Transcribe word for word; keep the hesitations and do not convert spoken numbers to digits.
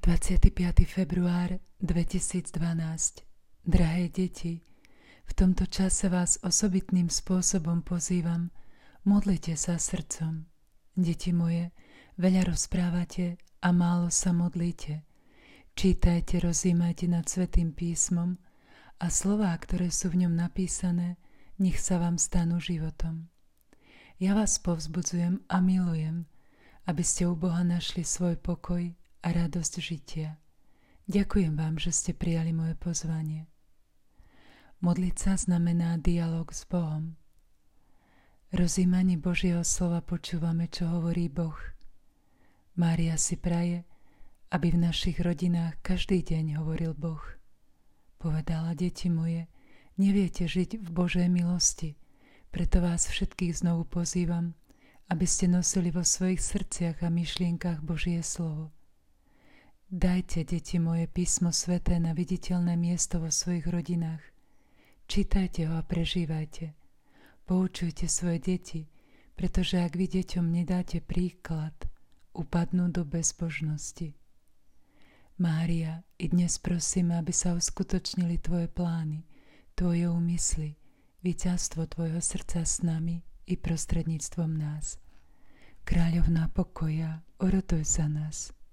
dvadsiateho piateho február dvetisícdvanásť. Drahé deti, v tomto čase vás osobitným spôsobom pozývam, modlite sa srdcom. Deti moje, veľa rozprávate a málo sa modlíte. Čítajte, rozjímajte nad Svätým písmom a slová, ktoré sú v ňom napísané, nech sa vám stanú životom. Ja vás povzbudzujem a milujem, aby ste u Boha našli svoj pokoj a radosť žitia. Ďakujem vám, že ste prijali moje pozvanie. Modliť sa znamená dialog s Bohom. Rozjímaní Božieho slova počúvame, čo hovorí Boh. Mária si praje, aby v našich rodinách každý deň hovoril Boh. Povedala: deti moje, neviete žiť v Božej milosti, preto vás všetkých znovu pozývam, aby ste nosili vo svojich srdciach a myšlienkach Božie slovo. Dajte, deti moje, písmo sväté na viditeľné miesto vo svojich rodinách. Čítajte ho a prežívajte. Poučujte svoje deti, pretože ak vy deťom nedáte príklad, upadnú do bezbožnosti. Mária, i dnes prosím, aby sa uskutočnili tvoje plány, tvoje úmysly, víťazstvo tvojho srdca s nami i prostredníctvom nás. Kráľovná pokoja, orotuj za nás.